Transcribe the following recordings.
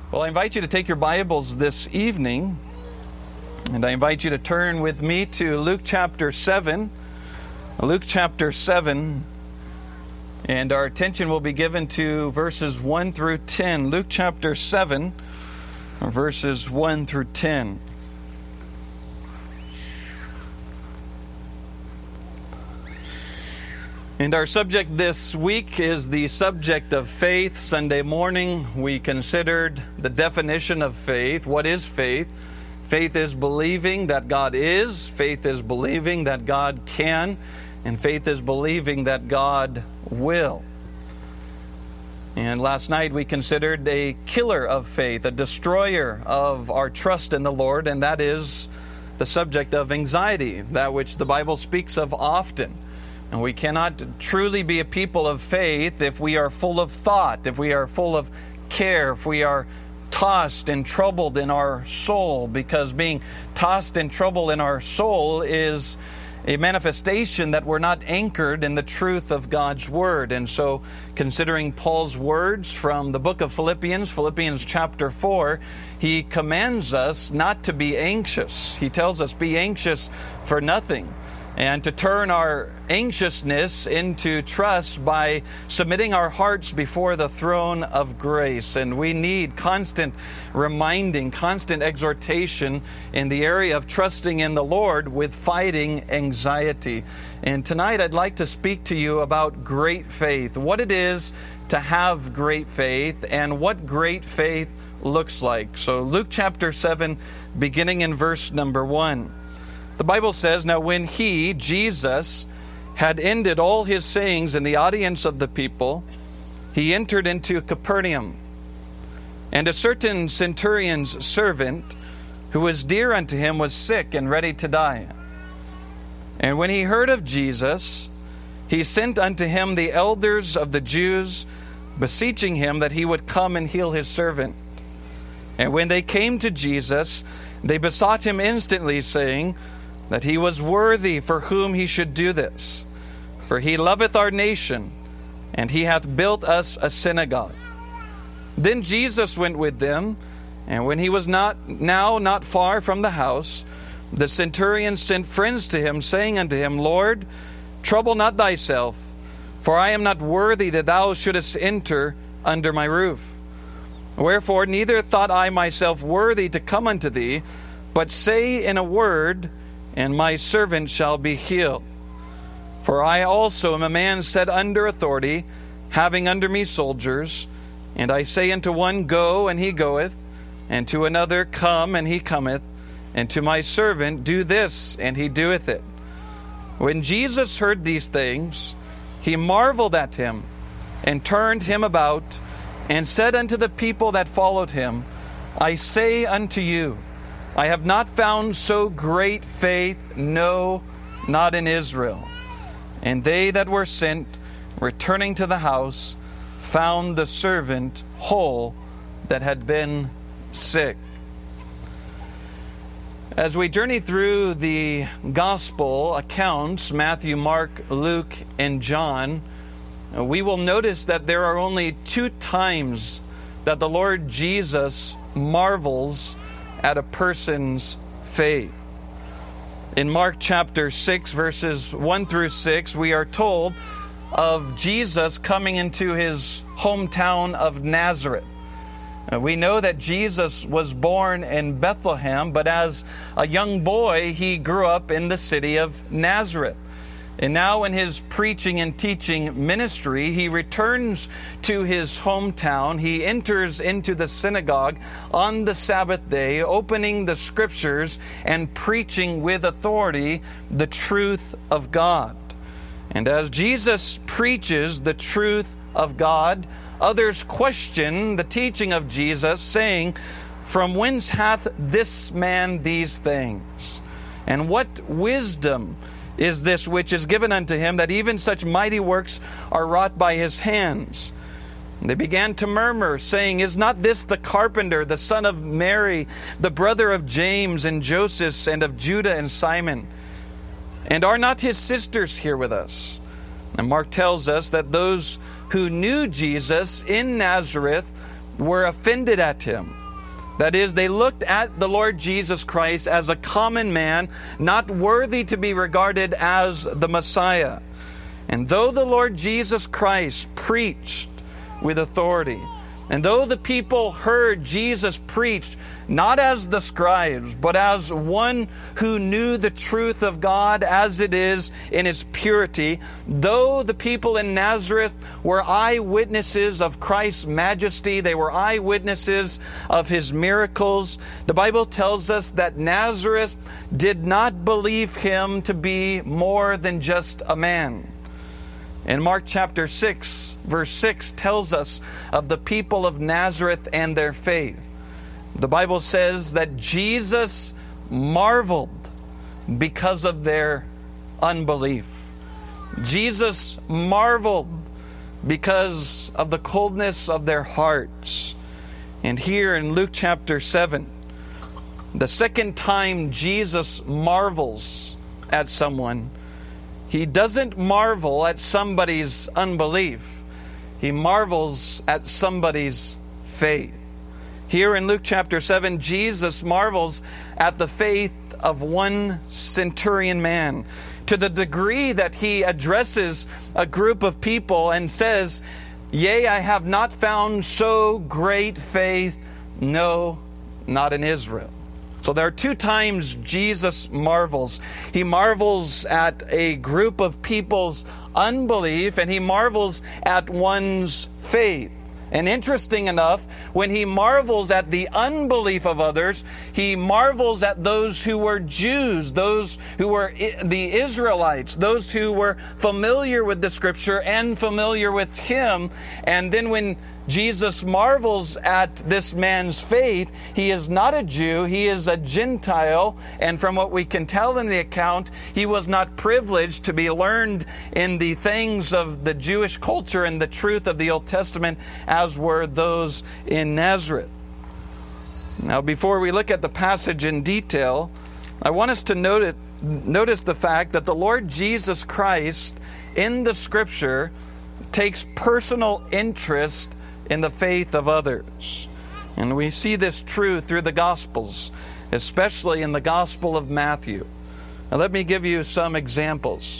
Well, I invite you to take your Bibles this evening, and I invite you to turn with me to Luke chapter 7. Luke chapter 7, and our attention will be given to verses 1 through 10. Luke chapter 7, verses 1 through 10. And our subject this week is the subject of faith. Sunday morning, we considered the definition of faith. What is faith? Faith is believing that God is. Faith is believing that God can. And faith is believing that God will. And last night we considered a killer of faith, a destroyer of our trust in the Lord, and that is the subject of anxiety, that which the Bible speaks of often. And we cannot truly be a people of faith if we are full of thought, if we are full of care, if we are tossed and troubled in our soul, because being tossed and troubled in our soul is a manifestation that we're not anchored in the truth of God's Word. And so, considering Paul's words from the book of Philippians chapter 4, he commands us not to be anxious. He tells us, be anxious for nothing, and to turn our anxiousness into trust by submitting our hearts before the throne of grace. And we need constant reminding, constant exhortation in the area of trusting in the Lord with fighting anxiety. And tonight I'd like to speak to you about great faith, what it is to have great faith, and what great faith looks like. So Luke chapter 7, beginning in verse number 1. The Bible says, "Now when he, Jesus, had ended all his sayings in the audience of the people, he entered into Capernaum. And a certain centurion's servant, who was dear unto him, was sick and ready to die. And when he heard of Jesus, he sent unto him the elders of the Jews, beseeching him that he would come and heal his servant. And when they came to Jesus, they besought him instantly, saying, that he was worthy for whom he should do this. For he loveth our nation, and he hath built us a synagogue. Then Jesus went with them, and when he was not far from the house, the centurion sent friends to him, saying unto him, Lord, trouble not thyself, for I am not worthy that thou shouldest enter under my roof. Wherefore neither thought I myself worthy to come unto thee, but say in a word, and my servant shall be healed. For I also am a man set under authority, having under me soldiers. And I say unto one, Go, and he goeth, and to another, Come, and he cometh, and to my servant, Do this, and he doeth it. When Jesus heard these things, he marveled at him, and turned him about, and said unto the people that followed him, I say unto you, I have not found so great faith, no, not in Israel. And they that were sent, returning to the house, found the servant whole that had been sick." As we journey through the gospel accounts, Matthew, Mark, Luke, and John, we will notice that there are only 2 times that the Lord Jesus marvels at a person's faith. In Mark chapter 6, verses 1 through 6, we are told of Jesus coming into his hometown of Nazareth. We know that Jesus was born in Bethlehem, but as a young boy, he grew up in the city of Nazareth. And now in his preaching and teaching ministry, he returns to his hometown. He enters into the synagogue on the Sabbath day, opening the Scriptures and preaching with authority the truth of God. And as Jesus preaches the truth of God, others question the teaching of Jesus, saying, From whence hath this man these things? And what wisdom is this which is given unto him, that even such mighty works are wrought by his hands? And they began to murmur, saying, Is not this the carpenter, the son of Mary, the brother of James and Joseph, and of Judah and Simon? And are not his sisters here with us? And Mark tells us that those who knew Jesus in Nazareth were offended at him. That is, they looked at the Lord Jesus Christ as a common man, not worthy to be regarded as the Messiah. And though the Lord Jesus Christ preached with authority, and though the people heard Jesus preach not as the scribes, but as one who knew the truth of God as it is in His purity, though the people in Nazareth were eyewitnesses of Christ's majesty, they were eyewitnesses of His miracles, the Bible tells us that Nazareth did not believe Him to be more than just a man. In Mark chapter 6, verse 6 tells us of the people of Nazareth and their faith. The Bible says that Jesus marveled because of their unbelief. Jesus marveled because of the coldness of their hearts. And here in Luke chapter 7, the second time Jesus marvels at someone, He doesn't marvel at somebody's unbelief. He marvels at somebody's faith. Here in Luke chapter 7, Jesus marvels at the faith of one centurion man, to the degree that he addresses a group of people and says, "Yea, I have not found so great faith, no, not in Israel." So there are two times Jesus marvels. He marvels at a group of people's unbelief, and He marvels at one's faith. And interesting enough, when He marvels at the unbelief of others, He marvels at those who were Jews, those who were the Israelites, those who were familiar with the Scripture and familiar with Him. And then when Jesus marvels at this man's faith, he is not a Jew, he is a Gentile, and from what we can tell in the account, he was not privileged to be learned in the things of the Jewish culture and the truth of the Old Testament as were those in Nazareth. Now, before we look at the passage in detail, I want us to notice the fact that the Lord Jesus Christ in the Scripture takes personal interest in the faith of others. And we see this true through the Gospels, especially in the Gospel of Matthew. Now let me give you some examples.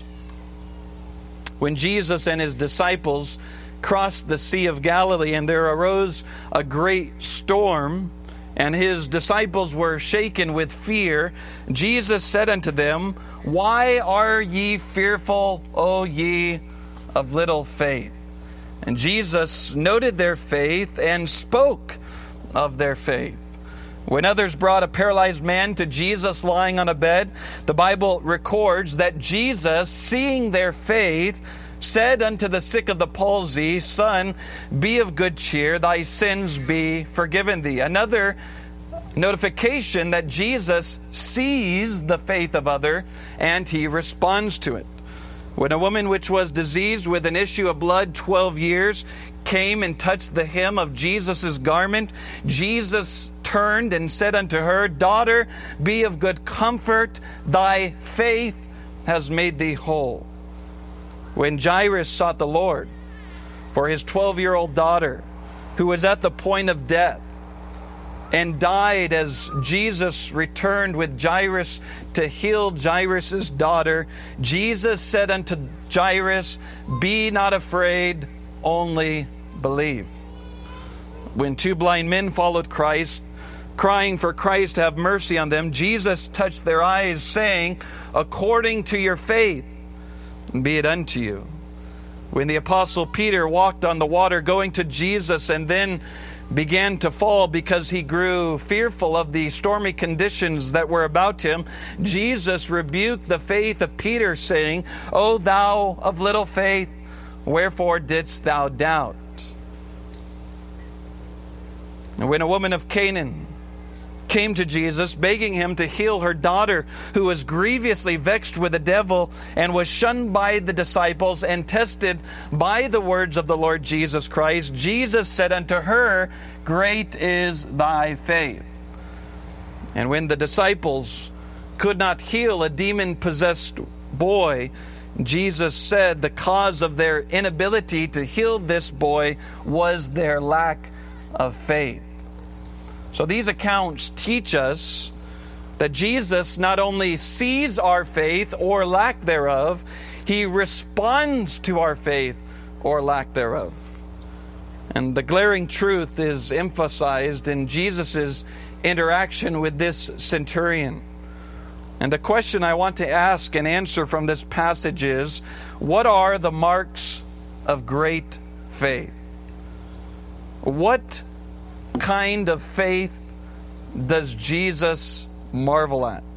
When Jesus and His disciples crossed the Sea of Galilee and there arose a great storm, and His disciples were shaken with fear, Jesus said unto them, "Why are ye fearful, O ye of little faith?" And Jesus noted their faith and spoke of their faith. When others brought a paralyzed man to Jesus lying on a bed, the Bible records that Jesus, seeing their faith, said unto the sick of the palsy, "Son, be of good cheer, thy sins be forgiven thee." Another notification that Jesus sees the faith of other and He responds to it. When a woman which was diseased with an issue of blood 12 years came and touched the hem of Jesus' garment, Jesus turned and said unto her, "Daughter, be of good comfort, thy faith has made thee whole." When Jairus sought the Lord for his 12-year-old daughter, who was at the point of death, and died as Jesus returned with Jairus to heal Jairus' daughter, Jesus said unto Jairus, "Be not afraid, only believe." When two blind men followed Christ, crying for Christ to have mercy on them, Jesus touched their eyes, saying, "According to your faith, be it unto you." When the apostle Peter walked on the water going to Jesus and then began to fall because he grew fearful of the stormy conditions that were about him, Jesus rebuked the faith of Peter, saying, "O thou of little faith, wherefore didst thou doubt?" And when a woman of Canaan came to Jesus, begging Him to heal her daughter, who was grievously vexed with the devil, and was shunned by the disciples and tested by the words of the Lord Jesus Christ, Jesus said unto her, "Great is thy faith." And when the disciples could not heal a demon-possessed boy, Jesus said the cause of their inability to heal this boy was their lack of faith. So these accounts teach us that Jesus not only sees our faith or lack thereof, He responds to our faith or lack thereof. And the glaring truth is emphasized in Jesus' interaction with this centurion. And the question I want to ask and answer from this passage is, what are the marks of great faith? What kind of faith does Jesus marvel at?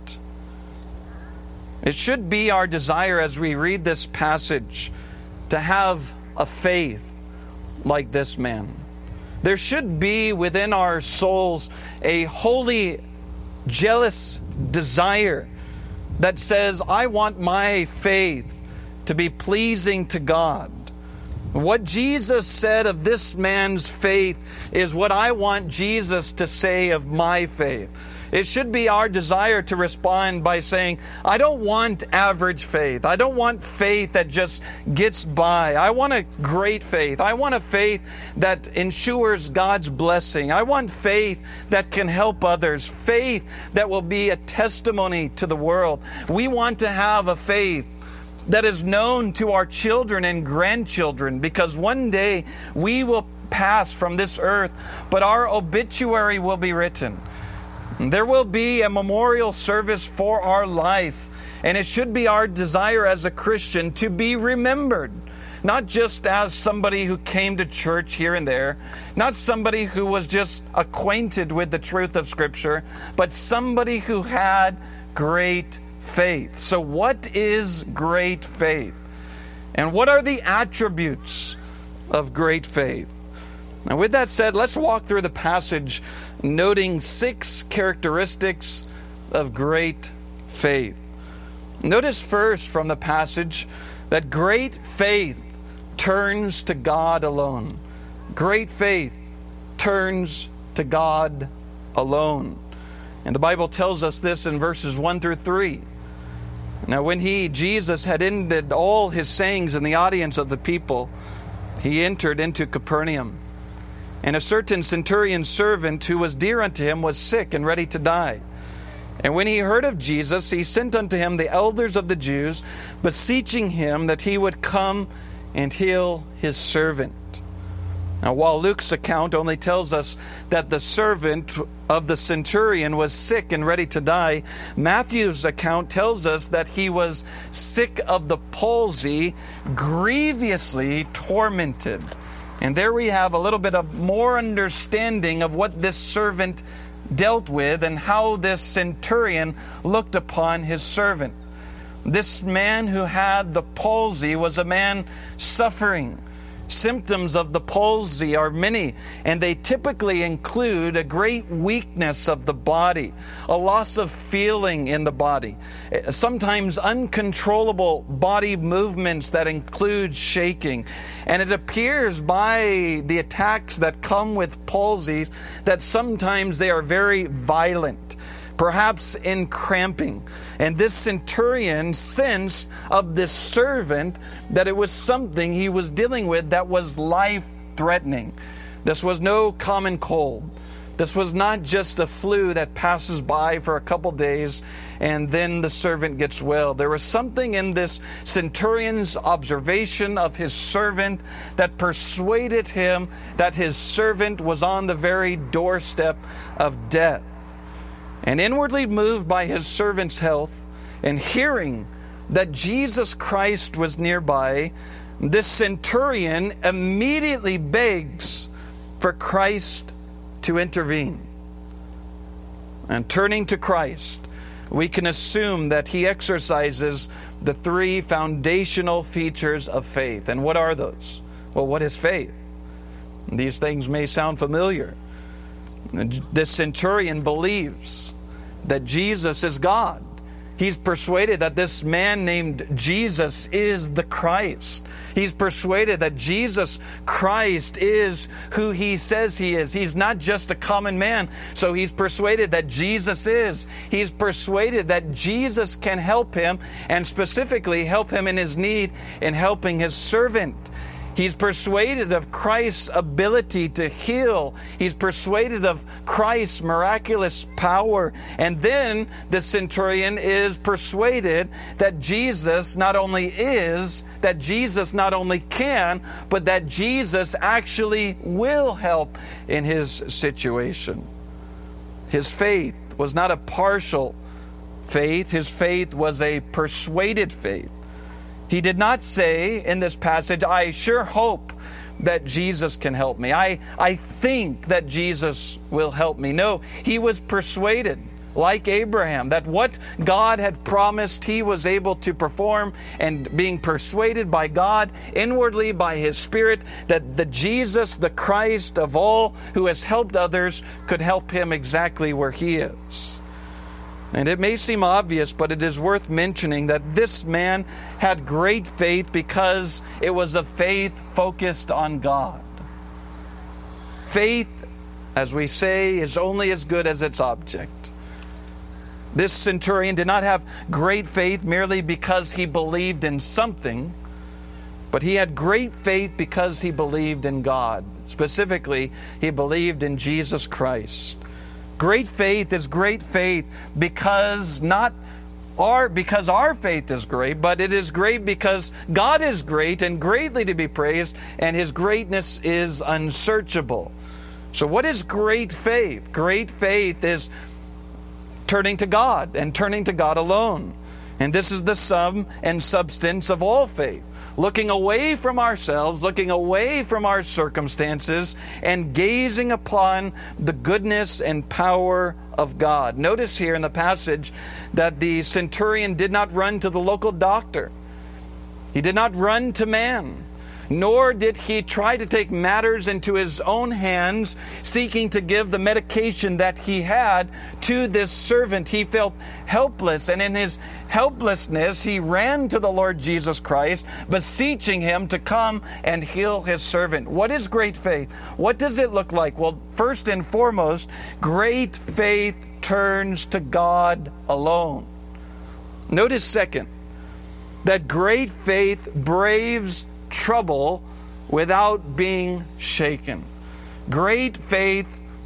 It should be our desire as we read this passage to have a faith like this man. There should be within our souls a holy, jealous desire that says, I want my faith to be pleasing to God. What Jesus said of this man's faith is what I want Jesus to say of my faith. It should be our desire to respond by saying, I don't want average faith. I don't want faith that just gets by. I want a great faith. I want a faith that ensures God's blessing. I want faith that can help others. Faith that will be a testimony to the world. We want to have a faith that is known to our children and grandchildren, because one day we will pass from this earth, but our obituary will be written. There will be a memorial service for our life, and it should be our desire as a Christian to be remembered, not just as somebody who came to church here and there, not somebody who was just acquainted with the truth of Scripture, but somebody who had great faith. So what is great faith? And what are the attributes of great faith? Now, with that said, let's walk through the passage noting 6 characteristics of great faith. Notice first from the passage that great faith turns to God alone. Great faith turns to God alone. And the Bible tells us this in verses 1 through 3. Now when Jesus, had ended all his sayings in the audience of the people, he entered into Capernaum. And a certain centurion's servant who was dear unto him was sick and ready to die. And when he heard of Jesus, he sent unto him the elders of the Jews, beseeching him that he would come and heal his servant. Now, while Luke's account only tells us that the servant of the centurion was sick and ready to die, Matthew's account tells us that he was sick of the palsy, grievously tormented. And there we have a little bit of more understanding of what this servant dealt with and how this centurion looked upon his servant. This man who had the palsy was a man suffering. Symptoms of the palsy are many, and they typically include a great weakness of the body, a loss of feeling in the body, sometimes uncontrollable body movements that include shaking. And it appears by the attacks that come with palsies that sometimes they are very violent, perhaps in cramping. And this centurion sensed of this servant that it was something he was dealing with that was life-threatening. This was no common cold. This was not just a flu that passes by for a couple days and then the servant gets well. There was something in this centurion's observation of his servant that persuaded him that his servant was on the very doorstep of death. And inwardly moved by his servant's health and hearing that Jesus Christ was nearby, this centurion immediately begs for Christ to intervene. And turning to Christ, we can assume that he exercises the 3 foundational features of faith. And what are those? Well, what is faith? These things may sound familiar. This centurion believes that Jesus is God. He's persuaded that this man named Jesus is the Christ. He's persuaded that Jesus Christ is who he says he is. He's not just a common man. So he's persuaded that Jesus is. He's persuaded that Jesus can help him, and specifically help him in his need in helping his servant. He's persuaded of Christ's ability to heal. He's persuaded of Christ's miraculous power. And then the centurion is persuaded that Jesus not only is, that Jesus not only can, but that Jesus actually will help in his situation. His faith was not a partial faith. His faith was a persuaded faith. He did not say in this passage, I sure hope that Jesus can help me. I think that Jesus will help me. No, he was persuaded, like Abraham, that what God had promised he was able to perform, and being persuaded by God inwardly by his Spirit that the Jesus, the Christ of all who has helped others, could help him exactly where he is. And it may seem obvious, but it is worth mentioning that this man had great faith because it was a faith focused on God. Faith, as we say, is only as good as its object. This centurion did not have great faith merely because he believed in something, but he had great faith because he believed in God. Specifically, he believed in Jesus Christ. Great faith is great faith because our faith is great, but it is great because God is great and greatly to be praised, and his greatness is unsearchable. So what is great faith? Great faith is turning to God and turning to God alone. And this is the sum and substance of all faith. Looking away from ourselves, looking away from our circumstances, and gazing upon the goodness and power of God. Notice here in the passage that the centurion did not run to the local doctor. He did not run to man. Nor did he try to take matters into his own hands, seeking to give the medication that he had to this servant. He felt helpless, and in his helplessness, he ran to the Lord Jesus Christ, beseeching him to come and heal his servant. What is great faith? What does it look like? Well, first and foremost, great faith turns to God alone. Notice second, that great faith braves trouble without being shaken. Great faith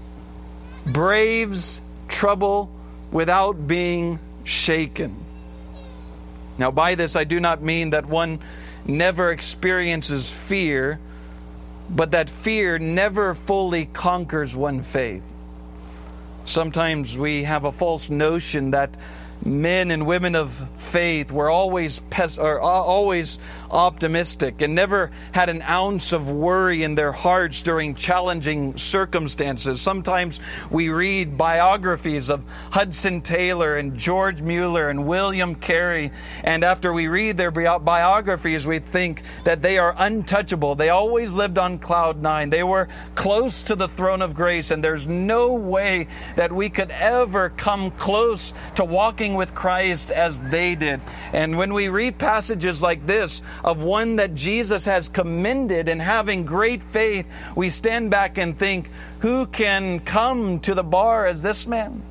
braves trouble without being shaken. Now, by this, I do not mean that one never experiences fear, but that fear never fully conquers one's faith. Sometimes we have a false notion that men and women of faith were always optimistic and never had an ounce of worry in their hearts during challenging circumstances. Sometimes we read biographies of Hudson Taylor and George Mueller and William Carey, and after we read their biographies, we think that they are untouchable. They always lived on cloud nine. They were close to the throne of grace, and there's no way that we could ever come close to walking with Christ as they did. And when we read passages like this of one that Jesus has commended in having great faith, we stand back and think, who can come to the bar as this man?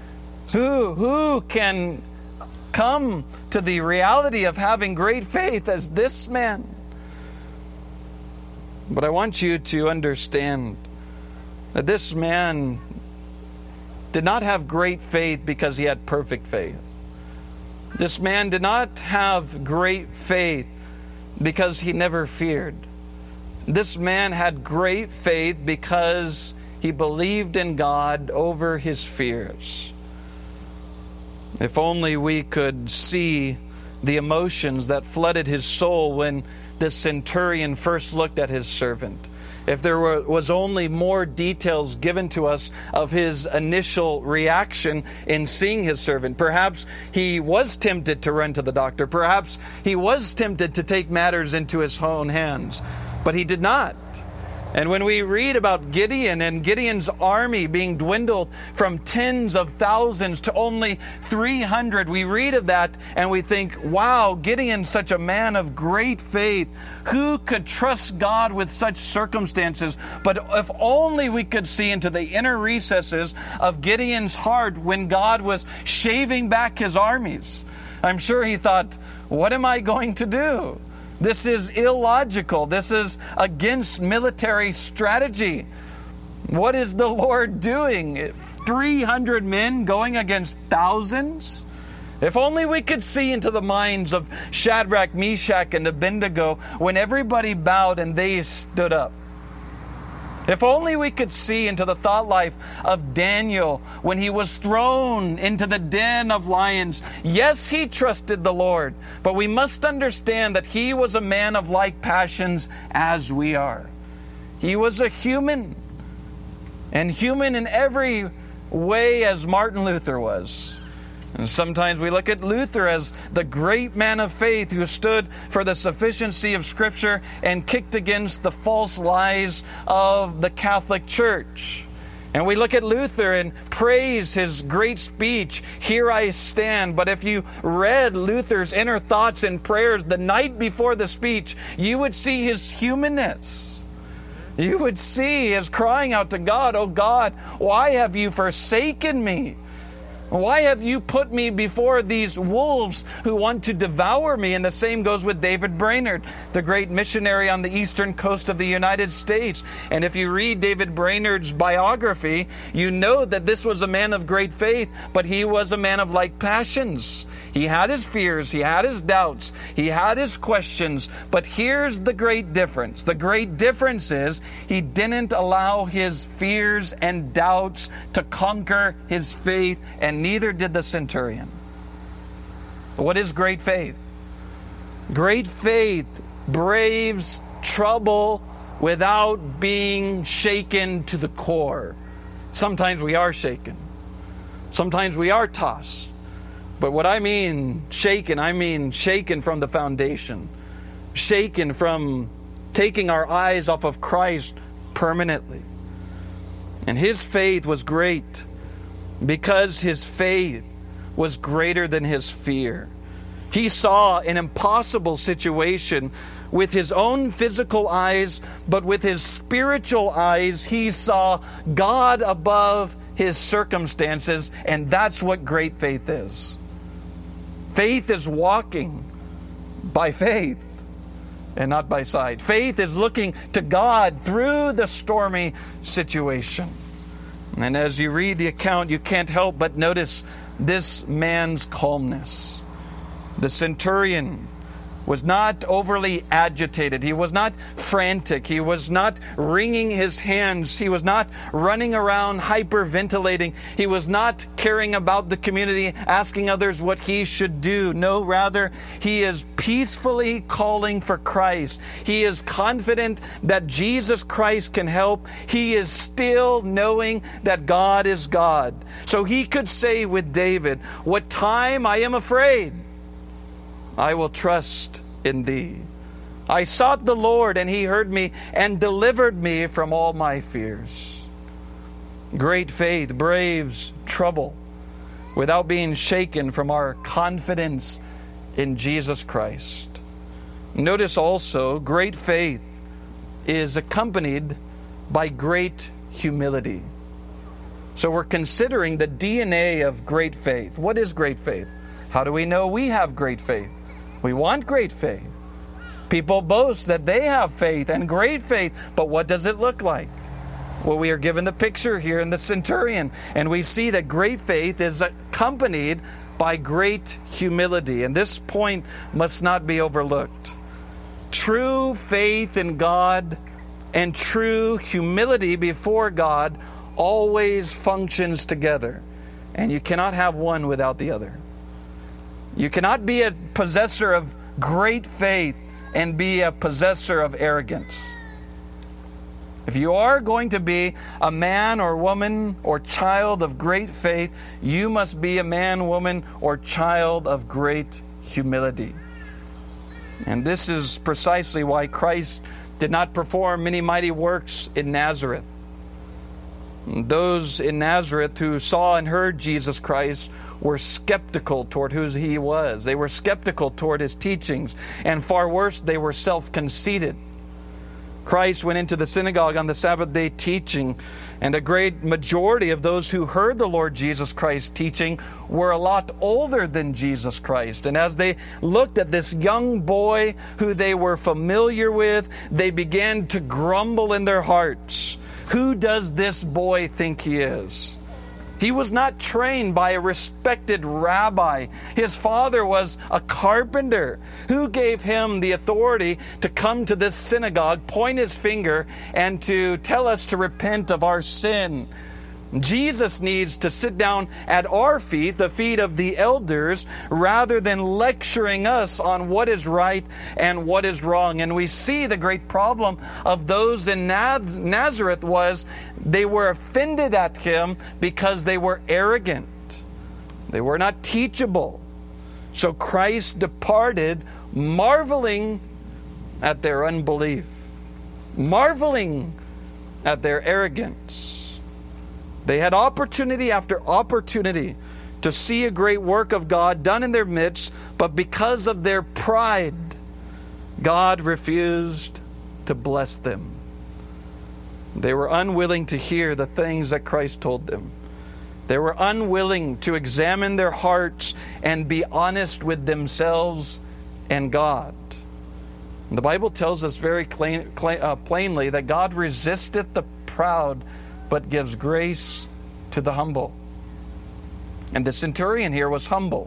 Who can come to the reality of having great faith as this man? But I want you to understand that this man did not have great faith because he had perfect faith. This man did not have great faith because he never feared. This man had great faith because he believed in God over his fears. If only we could see the emotions that flooded his soul when this centurion first looked at his servant. If there was only more details given to us of his initial reaction in seeing his servant. Perhaps he was tempted to run to the doctor. Perhaps he was tempted to take matters into his own hands. But he did not. And when we read about Gideon and Gideon's army being dwindled from tens of thousands to only 300, we read of that and we think, wow, Gideon's such a man of great faith. Who could trust God with such circumstances? But if only we could see into the inner recesses of Gideon's heart when God was shaving back his armies. I'm sure he thought, what am I going to do? This is illogical. This is against military strategy. What is the Lord doing? 300 men going against thousands? If only we could see into the minds of Shadrach, Meshach, and Abednego when everybody bowed and they stood up. If only we could see into the thought life of Daniel when he was thrown into the den of lions. Yes, he trusted the Lord, but we must understand that he was a man of like passions as we are. He was a human, and human in every way as Martin Luther was. And sometimes we look at Luther as the great man of faith who stood for the sufficiency of Scripture and kicked against the false lies of the Catholic Church. And we look at Luther and praise his great speech, "Here I stand." But if you read Luther's inner thoughts and prayers the night before the speech, you would see his humanness. You would see his crying out to God, "Oh God, why have you forsaken me? Why have you put me before these wolves who want to devour me?" And the same goes with David Brainerd, the great missionary on the eastern coast of the United States. And if you read David Brainerd's biography, you know that this was a man of great faith, but he was a man of like passions. He had his fears, he had his doubts, he had his questions, but here's the great difference. The great difference is he didn't allow his fears and doubts to conquer his faith, and neither did the centurion. What is great faith? Great faith braves trouble without being shaken to the core. Sometimes we are shaken. Sometimes we are tossed. But what I mean shaken from the foundation. Shaken from taking our eyes off of Christ permanently. And his faith was great because his faith was greater than his fear. He saw an impossible situation with his own physical eyes, but with his spiritual eyes, he saw God above his circumstances, and that's what great faith is. Faith is walking by faith and not by sight. Faith is looking to God through the stormy situation. And as you read the account, you can't help but notice this man's calmness. The centurion was not overly agitated. He was not frantic. He was not wringing his hands. He was not running around hyperventilating. He was not caring about the community, asking others what he should do. No, rather, he is peacefully calling for Christ. He is confident that Jesus Christ can help. He is still knowing that God is God. So he could say with David, "What time I am afraid, I will trust in thee. I sought the Lord, and he heard me and delivered me from all my fears." Great faith braves trouble without being shaken from our confidence in Jesus Christ. Notice also, great faith is accompanied by great humility. So we're considering the DNA of great faith. What is great faith? How do we know we have great faith? We want great faith. People boast that they have faith and great faith, but what does it look like? Well, we are given the picture here in the centurion, and we see that great faith is accompanied by great humility, and this point must not be overlooked. True faith in God and true humility before God always functions together, and you cannot have one without the other. You cannot be a possessor of great faith and be a possessor of arrogance. If you are going to be a man or woman or child of great faith, you must be a man, woman, or child of great humility. And this is precisely why Christ did not perform many mighty works in Nazareth. Those in Nazareth who saw and heard Jesus Christ were skeptical toward who he was. They were skeptical toward his teachings. And far worse, they were self-conceited. Christ went into the synagogue on the Sabbath day teaching, and a great majority of those who heard the Lord Jesus Christ teaching were a lot older than Jesus Christ. And as they looked at this young boy who they were familiar with, they began to grumble in their hearts. Who does this boy think he is? He was not trained by a respected rabbi. His father was a carpenter. Who gave him the authority to come to this synagogue, point his finger, and to tell us to repent of our sin? Jesus needs to sit down at our feet, the feet of the elders, rather than lecturing us on what is right and what is wrong. And we see the great problem of those in Nazareth was they were offended at him because they were arrogant. They were not teachable. So Christ departed, marveling at their unbelief, marveling at their arrogance. They had opportunity after opportunity to see a great work of God done in their midst, but because of their pride, God refused to bless them. They were unwilling to hear the things that Christ told them. They were unwilling to examine their hearts and be honest with themselves and God. And the Bible tells us very plainly that God resisteth the proud, but gives grace to the humble. And the centurion here was humble.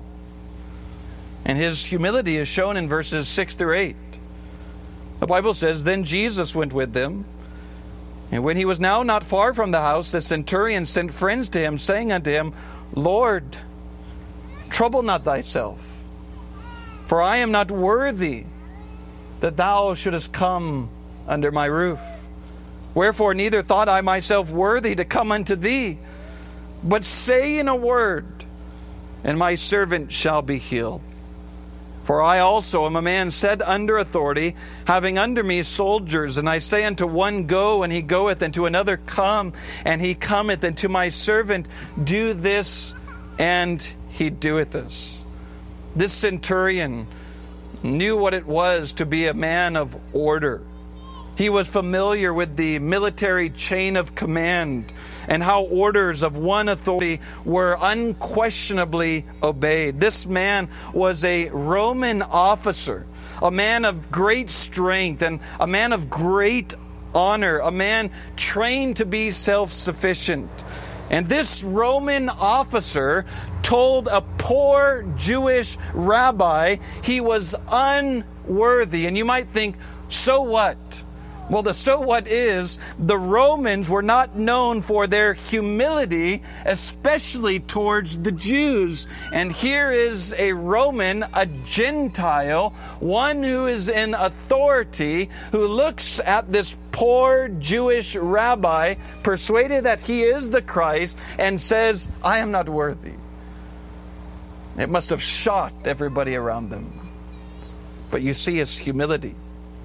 And his humility is shown in verses 6 through 8. The Bible says, Then Jesus went with them. And when he was now not far from the house, the centurion sent friends to him, saying unto him, Lord, trouble not thyself, for I am not worthy that thou shouldest come under my roof. Wherefore neither thought I myself worthy to come unto thee, but say in a word, and my servant shall be healed. For I also am a man set under authority, having under me soldiers, and I say unto one, Go, and he goeth, and to another, Come, and he cometh, and to my servant, Do this, and he doeth this. This centurion knew what it was to be a man of order. He was familiar with the military chain of command and how orders of one authority were unquestionably obeyed. This man was a Roman officer, a man of great strength and a man of great honor, a man trained to be self-sufficient. And this Roman officer told a poor Jewish rabbi he was unworthy. And you might think, so what? Well, the so what is, the Romans were not known for their humility, especially towards the Jews. And here is a Roman, a Gentile, one who is in authority, who looks at this poor Jewish rabbi, persuaded that he is the Christ, and says, I am not worthy. It must have shocked everybody around them. But you see his humility.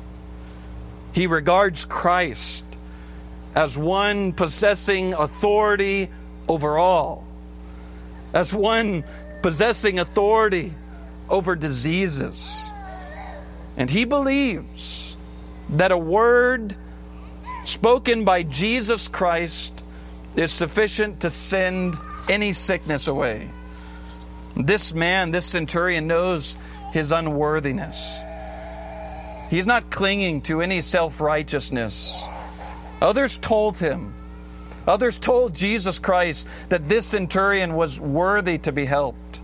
He regards Christ as one possessing authority over all, as one possessing authority over diseases. And he believes that a word spoken by Jesus Christ is sufficient to send any sickness away. This man, this centurion, knows his unworthiness. He's not clinging to any self-righteousness. Others told him, others told Jesus Christ that this centurion was worthy to be helped.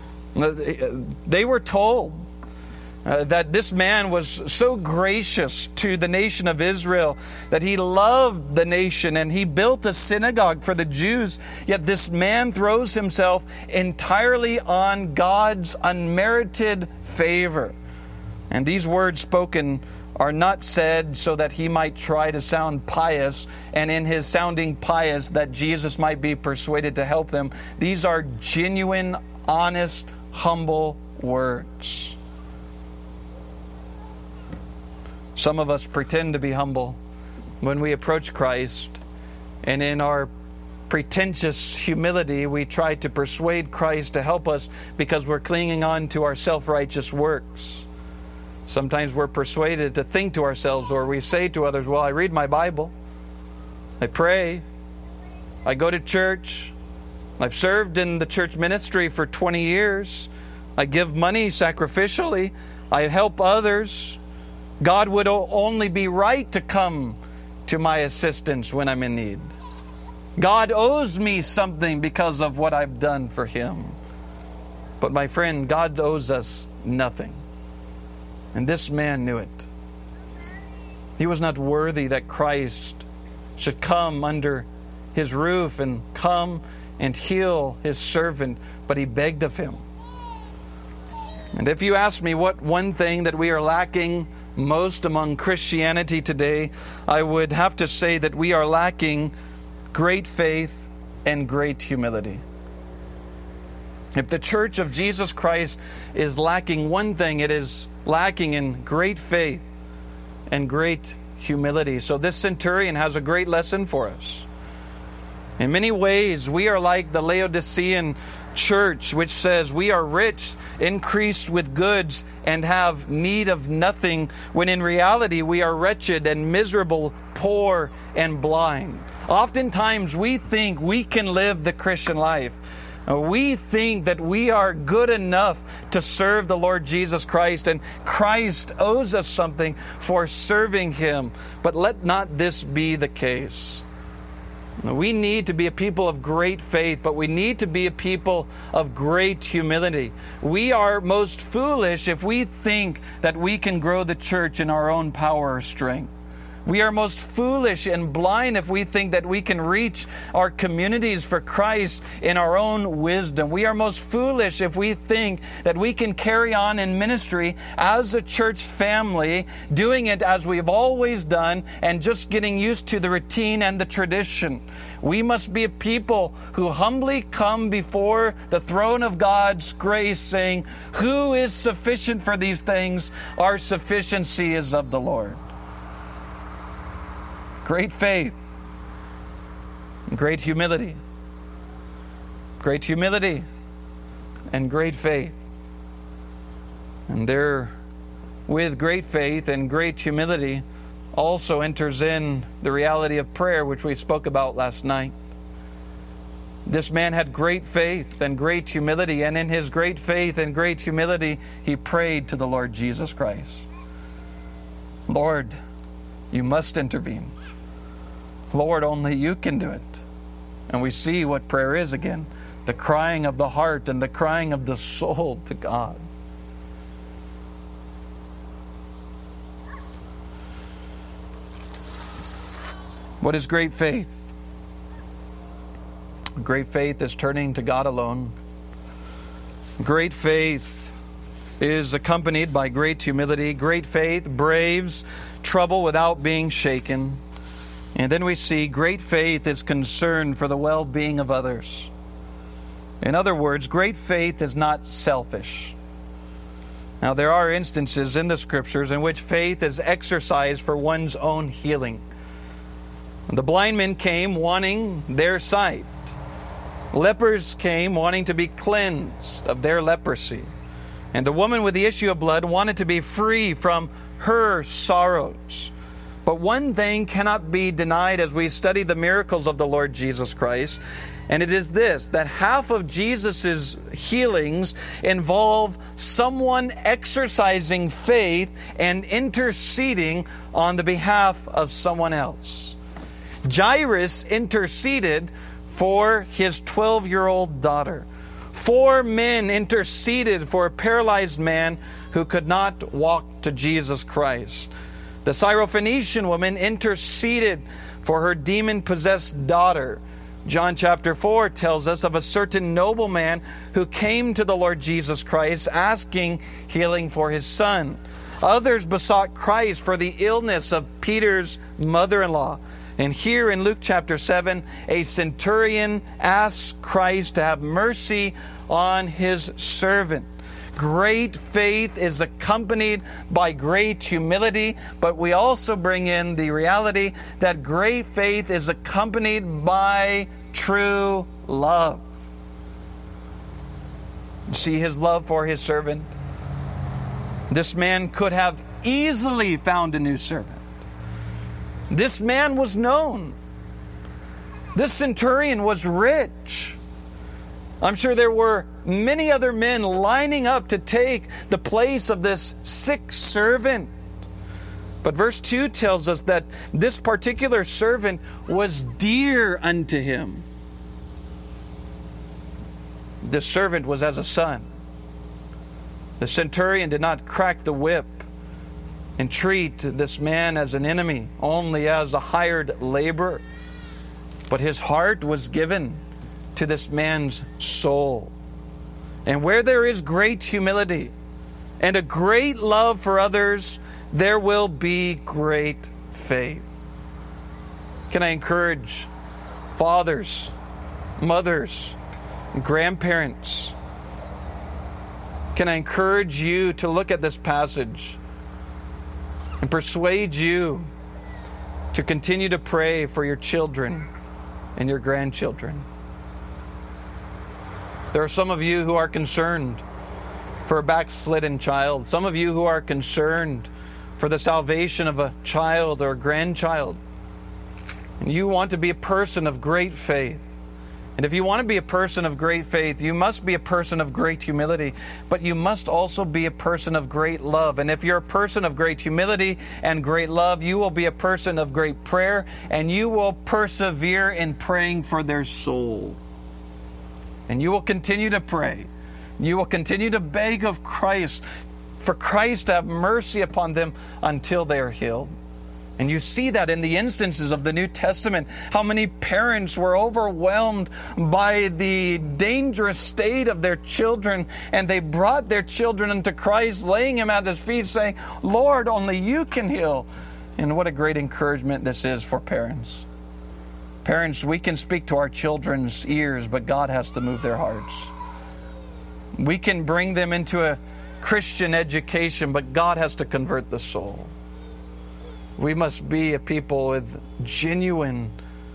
They were told that this man was so gracious to the nation of Israel, that he loved the nation and he built a synagogue for the Jews. Yet this man throws himself entirely on God's unmerited favor. And these words spoken are not said so that he might try to sound pious, and in his sounding pious that Jesus might be persuaded to help them. These are genuine, honest, humble words. Some of us pretend to be humble when we approach Christ, and in our pretentious humility we try to persuade Christ to help us because we're clinging on to our self-righteous works. Sometimes we're persuaded to think to ourselves, or we say to others, well, I read my Bible, I pray, I go to church, I've served in the church ministry for 20 years, I give money sacrificially, I help others. God would only be right to come to my assistance when I'm in need. God owes me something because of what I've done for Him. But my friend, God owes us nothing. And this man knew it. He was not worthy that Christ should come under his roof and come and heal his servant, but he begged of him. And if you ask me what one thing that we are lacking most among Christianity today, I would have to say that we are lacking great faith and great humility. If the Church of Jesus Christ is lacking one thing, it is lacking in great faith and great humility. So this centurion has a great lesson for us. In many ways, we are like the Laodicean church, which says we are rich, increased with goods, and have need of nothing, when in reality we are wretched and miserable, poor and blind. Oftentimes we think we can live the Christian life. We think that we are good enough to serve the Lord Jesus Christ, and Christ owes us something for serving Him. But let not this be the case. We need to be a people of great faith, but we need to be a people of great humility. We are most foolish if we think that we can grow the church in our own power or strength. We are most foolish and blind if we think that we can reach our communities for Christ in our own wisdom. We are most foolish if we think that we can carry on in ministry as a church family, doing it as we've always done and just getting used to the routine and the tradition. We must be a people who humbly come before the throne of God's grace, saying, "Who is sufficient for these things? Our sufficiency is of the Lord." Great faith, great humility. Great humility and great faith. And there, with great faith and great humility, also enters in the reality of prayer, which we spoke about last night. This man had great faith and great humility, and in his great faith and great humility, he prayed to the Lord Jesus Christ. Lord, you must intervene. Lord, only you can do it. And we see what prayer is again. The crying of the heart and the crying of the soul to God. What is great faith? Great faith is turning to God alone. Great faith is accompanied by great humility. Great faith braves trouble without being shaken. And then we see great faith is concerned for the well-being of others. In other words, great faith is not selfish. Now, there are instances in the Scriptures in which faith is exercised for one's own healing. The blind men came wanting their sight. Lepers came wanting to be cleansed of their leprosy. And the woman with the issue of blood wanted to be free from her sorrows. But one thing cannot be denied as we study the miracles of the Lord Jesus Christ, and it is this, that half of Jesus' healings involve someone exercising faith and interceding on the behalf of someone else. Jairus interceded for his 12-year-old daughter. 4 men interceded for a paralyzed man who could not walk to Jesus Christ. The Syrophoenician woman interceded for her demon-possessed daughter. John chapter 4 tells us of a certain nobleman who came to the Lord Jesus Christ asking healing for his son. Others besought Christ for the illness of Peter's mother-in-law. And here in Luke chapter 7, a centurion asks Christ to have mercy on his servant. Great faith is accompanied by great humility, but we also bring in the reality that great faith is accompanied by true love. See his love for his servant. This man could have easily found a new servant. This man was known. This centurion was rich. I'm sure there were many other men lining up to take the place of this sick servant. But verse 2 tells us that this particular servant was dear unto him. This servant was as a son. The centurion did not crack the whip and treat this man as an enemy, only as a hired laborer. But his heart was given to this man's soul. And where there is great humility and a great love for others, there will be great faith. Can I encourage fathers, mothers, grandparents? Can I encourage you to look at this passage and persuade you to continue to pray for your children and your grandchildren? There are some of you who are concerned for a backslidden child. Some of you who are concerned for the salvation of a child or a grandchild. And you want to be a person of great faith. And if you want to be a person of great faith, you must be a person of great humility, but you must also be a person of great love. And if you're a person of great humility and great love, you will be a person of great prayer, and you will persevere in praying for their soul. And you will continue to pray. You will continue to beg of Christ, for Christ to have mercy upon them until they are healed. And you see that in the instances of the New Testament, how many parents were overwhelmed by the dangerous state of their children, and they brought their children unto Christ, laying him at his feet, saying, Lord, only you can heal. And what a great encouragement this is for parents. Parents, we can speak to our children's ears, but God has to move their hearts. We can bring them into a Christian education, but God has to convert the soul. We must be a people with genuine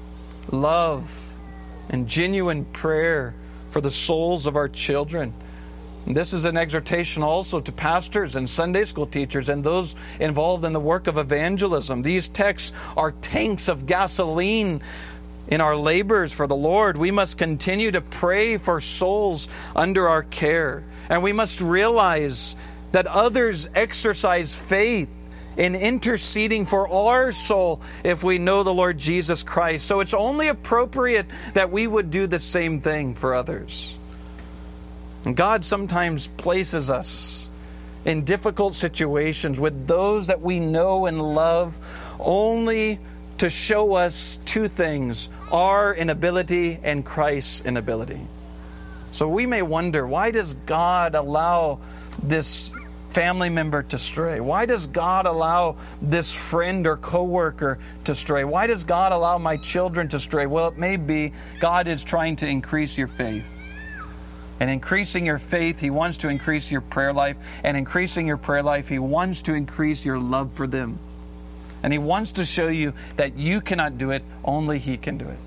love and genuine prayer for the souls of our children. And this is an exhortation also to pastors and Sunday school teachers and those involved in the work of evangelism. These texts are tanks of gasoline in our labors for the Lord. We must continue to pray for souls under our care. And we must realize that others exercise faith in interceding for our soul if we know the Lord Jesus Christ. So it's only appropriate that we would do the same thing for others. And God sometimes places us in difficult situations with those that we know and love only to show us two things: our inability and Christ's inability. So we may wonder, why does God allow this family member to stray? Why does God allow this friend or coworker to stray? Why does God allow my children to stray? Well, it may be God is trying to increase your faith. And increasing your faith, He wants to increase your prayer life. And increasing your prayer life, He wants to increase your love for them. And He wants to show you that you cannot do it, only He can do it.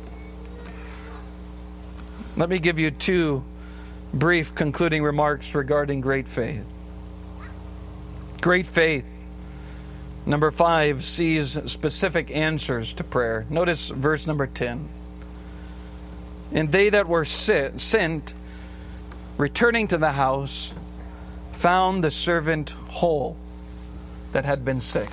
Let me give you two brief concluding remarks regarding great faith. Great faith, number 5, sees specific answers to prayer. Notice verse number 10. And they that were sent, returning to the house, found the servant whole that had been sick.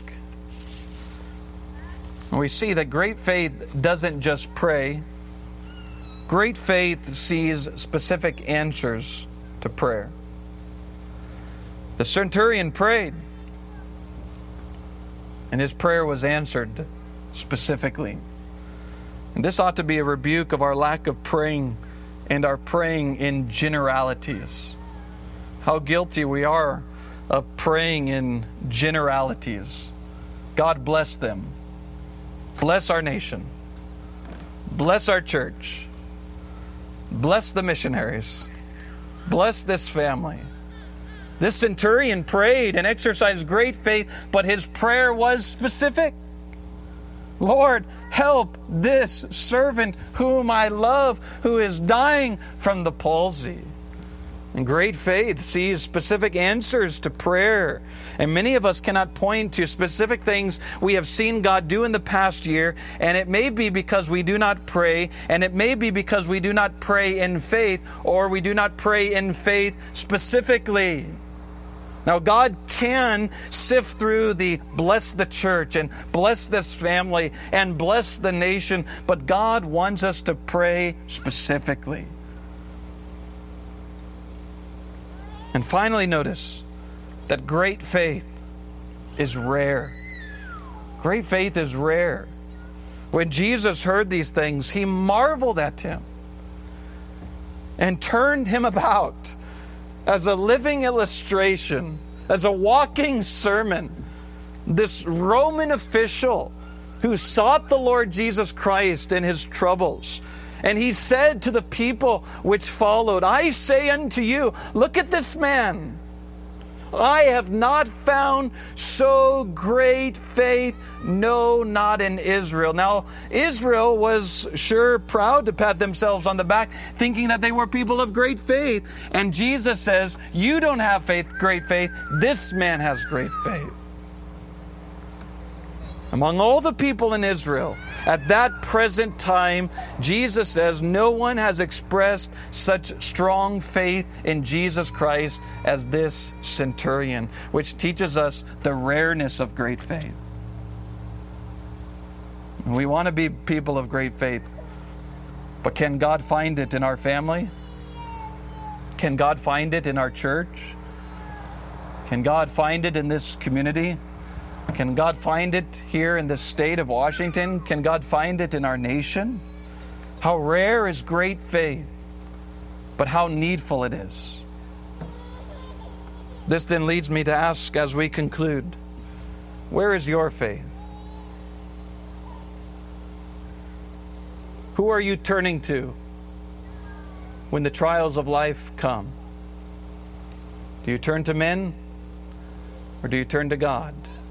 And we see that great faith doesn't just pray. Great faith sees specific answers to prayer. The centurion prayed, and his prayer was answered specifically. And this ought to be a rebuke of our lack of praying and our praying in generalities. How guilty we are of praying in generalities. God bless them. Bless our nation. Bless our church. Bless the missionaries. Bless this family. This centurion prayed and exercised great faith, but his prayer was specific. Lord, help this servant whom I love, who is dying from the palsy. And great faith sees specific answers to prayer. And many of us cannot point to specific things we have seen God do in the past year. And it may be because we do not pray. And it may be because we do not pray in faith, or we do not pray in faith specifically. Now, God can sift through the bless the church and bless this family and bless the nation. But God wants us to pray specifically. And finally, notice that great faith is rare. Great faith is rare. When Jesus heard these things, He marveled at him and turned him about as a living illustration, as a walking sermon. This Roman official who sought the Lord Jesus Christ in his troubles. And he said to the people which followed, I say unto you, look at this man. I have not found so great faith, no, not in Israel. Now, Israel was sure proud to pat themselves on the back, thinking that they were people of great faith. And Jesus says, you don't have faith, great faith. This man has great faith. Among all the people in Israel, at that present time, Jesus says, no one has expressed such strong faith in Jesus Christ as this centurion, which teaches us the rareness of great faith. We want to be people of great faith, but can God find it in our family? Can God find it in our church? Can God find it in this community? Can God find it here in the state of Washington? Can God find it in our nation? How rare is great faith, but how needful it is. This then leads me to ask as we conclude, where is your faith? Who are you turning to when the trials of life come? Do you turn to men, or do you turn to God?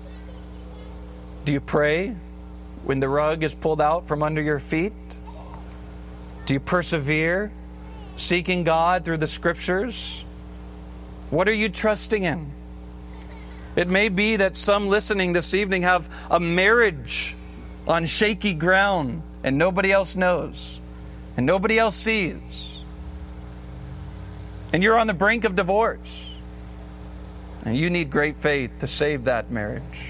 Do you pray when the rug is pulled out from under your feet? Do you persevere, seeking God through the Scriptures? What are you trusting in? It may be that some listening this evening have a marriage on shaky ground and nobody else knows and nobody else sees. And you're on the brink of divorce. And you need great faith to save that marriage.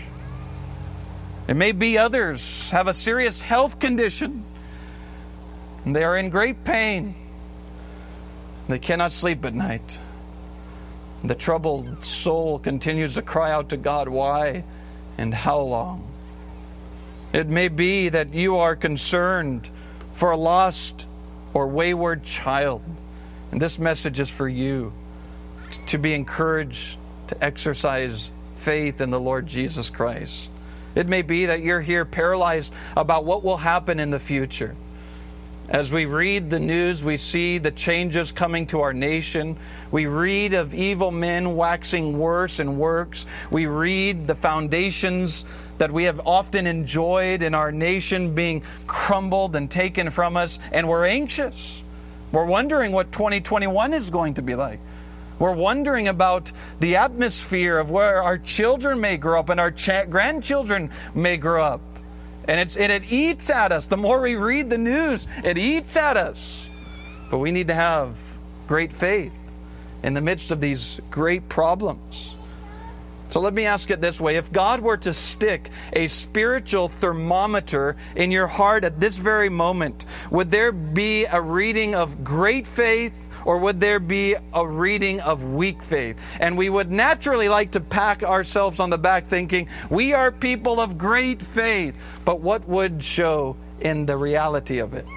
It may be others have a serious health condition and they are in great pain. They cannot sleep at night. The troubled soul continues to cry out to God, why and how long? It may be that you are concerned for a lost or wayward child. And this message is for you to be encouraged to exercise faith in the Lord Jesus Christ. It may be that you're here paralyzed about what will happen in the future. As we read the news, we see the changes coming to our nation. We read of evil men waxing worse and worse. We read the foundations that we have often enjoyed in our nation being crumbled and taken from us, and we're anxious. We're wondering what 2021 is going to be like. We're wondering about the atmosphere of where our children may grow up and our grandchildren may grow up. And it eats at us. The more we read the news, it eats at us. But we need to have great faith in the midst of these great problems. So let me ask it this way. If God were to stick a spiritual thermometer in your heart at this very moment, would there be a reading of great faith, or would there be a reading of weak faith? And we would naturally like to pat ourselves on the back thinking, we are people of great faith. But what would show in the reality of it?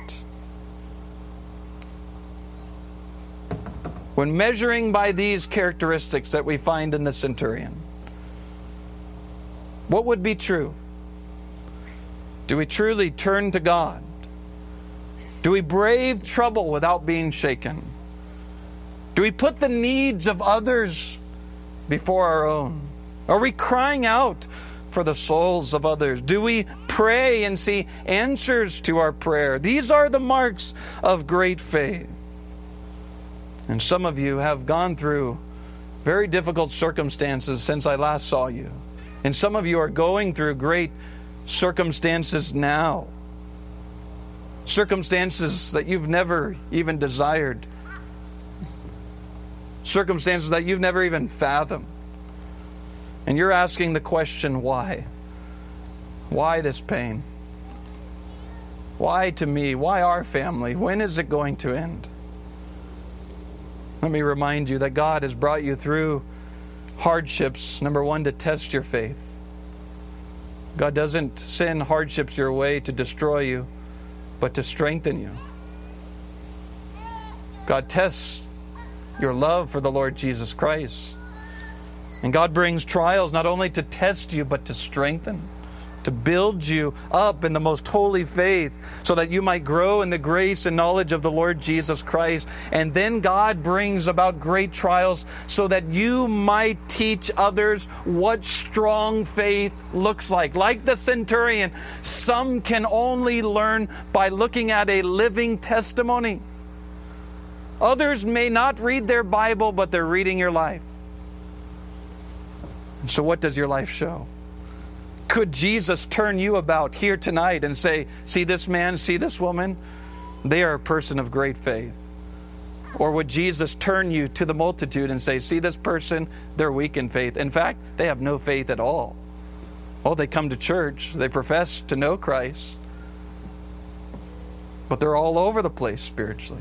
When measuring by these characteristics that we find in the centurion, what would be true? Do we truly turn to God? Do we brave trouble without being shaken? Do we put the needs of others before our own? Are we crying out for the souls of others? Do we pray and see answers to our prayer? These are the marks of great faith. And some of you have gone through very difficult circumstances since I last saw you. And some of you are going through great circumstances now. Circumstances that you've never even desired. Circumstances that you've never even fathomed. And you're asking the question, why? Why this pain? Why to me? Why our family? When is it going to end? Let me remind you that God has brought you through hardships, number one, to test your faith. God doesn't send hardships your way to destroy you, but to strengthen you. God tests your love for the Lord Jesus Christ. And God brings trials not only to test you, but to strengthen, to build you up in the most holy faith so that you might grow in the grace and knowledge of the Lord Jesus Christ. And then God brings about great trials so that you might teach others what strong faith looks like. Like the centurion, some can only learn by looking at a living testimony. Others may not read their Bible, but they're reading your life. So what does your life show? Could Jesus turn you about here tonight and say, see this man, see this woman? They are a person of great faith. Or would Jesus turn you to the multitude and say, see this person, they're weak in faith. In fact, they have no faith at all. Oh, they come to church, they profess to know Christ, but they're all over the place spiritually.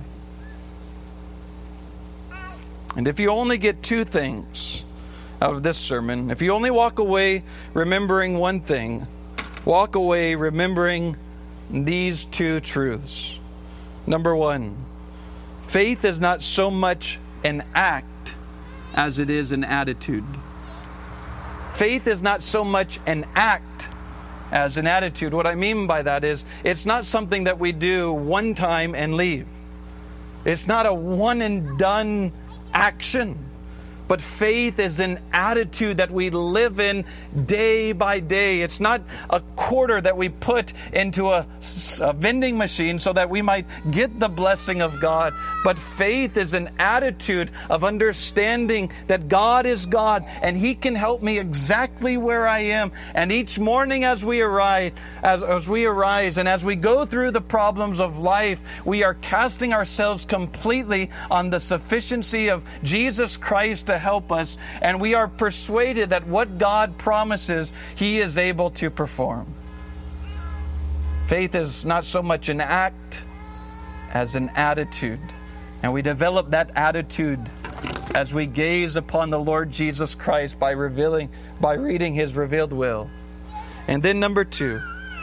And if you only get two things out of this sermon, if you only walk away remembering one thing, walk away remembering these two truths. Number one, faith is not so much an act as it is an attitude. Faith is not so much an act as an attitude. What I mean by that is, it's not something that we do one time and leave. It's not a one and done action. But faith is an attitude that we live in day by day. It's not a quarter that we put into a vending machine so that we might get the blessing of God. But faith is an attitude of understanding that God is God and He can help me exactly where I am. And each morning as we arise and as we go through the problems of life, we are casting ourselves completely on the sufficiency of Jesus Christ to help us, and we are persuaded that what God promises, He is able to perform. Faith is not so much an act as an attitude, and we develop that attitude as we gaze upon the Lord Jesus Christ by reading His revealed will. And then number two,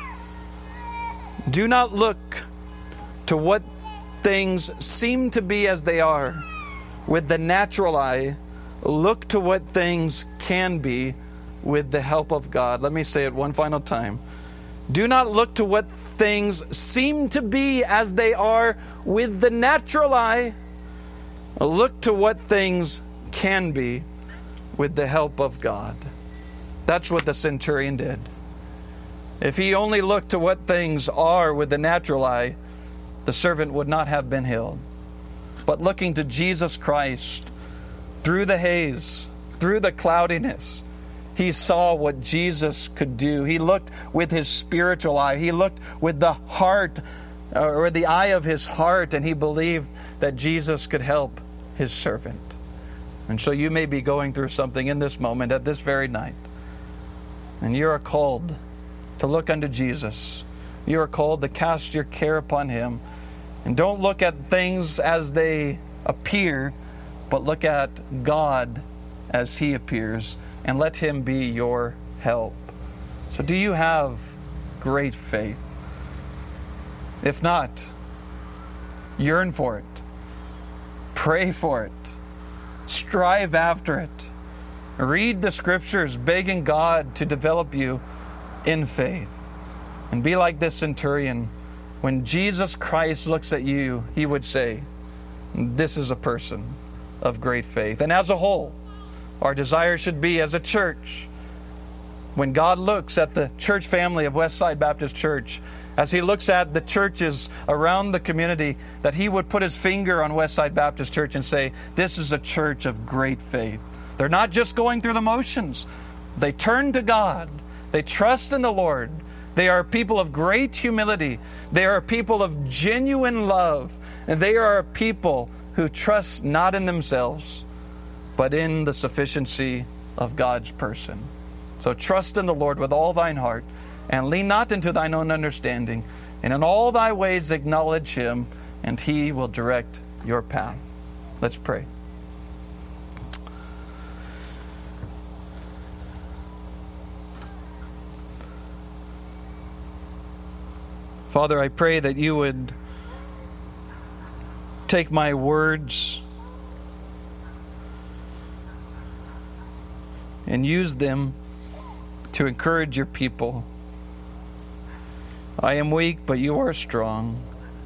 do not look to what things seem to be as they are with the natural eye. Look to what things can be with the help of God. Let me say it one final time. Do not look to what things seem to be as they are with the natural eye. Look to what things can be with the help of God. That's what the centurion did. If he only looked to what things are with the natural eye, the servant would not have been healed. But looking to Jesus Christ, through the haze, through the cloudiness, he saw what Jesus could do. He looked with his spiritual eye. He looked with the heart, or the eye of his heart, and he believed that Jesus could help his servant. And so you may be going through something in this moment, at this very night. And you are called to look unto Jesus. You are called to cast your care upon Him. And don't look at things as they appear, but look at God as He appears, and let Him be your help. So do you have great faith? If not, yearn for it. Pray for it. Strive after it. Read the Scriptures, begging God to develop you in faith. And be like this centurion. When Jesus Christ looks at you, He would say, this is a person of great faith. And as a whole, our desire should be as a church, when God looks at the church family of Westside Baptist Church, as He looks at the churches around the community, that He would put His finger on Westside Baptist Church and say, this is a church of great faith. They're not just going through the motions. They turn to God. They trust in the Lord. They are people of great humility. They are people of genuine love. And they are a people who trust not in themselves, but in the sufficiency of God's person. So trust in the Lord with all thine heart, and lean not into thine own understanding, and in all thy ways acknowledge Him, and He will direct your path. Let's pray. Father, I pray that you would take my words and use them to encourage your people. I am weak, but you are strong.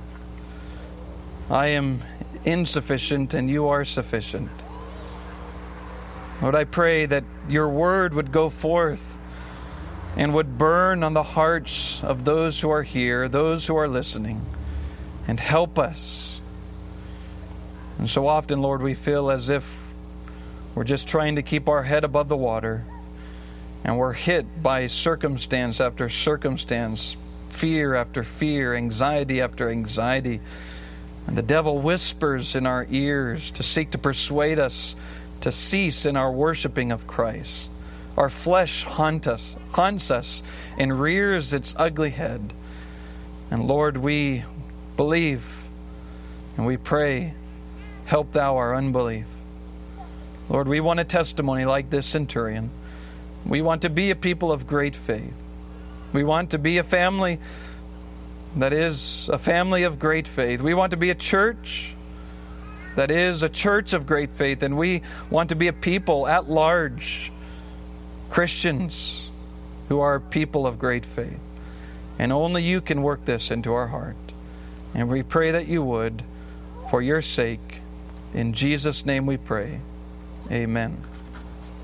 I am insufficient, and you are sufficient. Lord, I pray that your word would go forth and would burn on the hearts of those who are here, those who are listening, and help us. And so often, Lord, we feel as if we're just trying to keep our head above the water, and we're hit by circumstance after circumstance, fear after fear, anxiety after anxiety. And the devil whispers in our ears to seek to persuade us to cease in our worshiping of Christ. Our flesh haunts us and rears its ugly head. And Lord, we believe and we pray, help thou our unbelief. Lord, we want a testimony like this centurion. We want to be a people of great faith. We want to be a family that is a family of great faith. We want to be a church that is a church of great faith. And we want to be a people at large, Christians who are people of great faith. And only you can work this into our heart. And we pray that you would, for your sake. In Jesus' name we pray. Amen.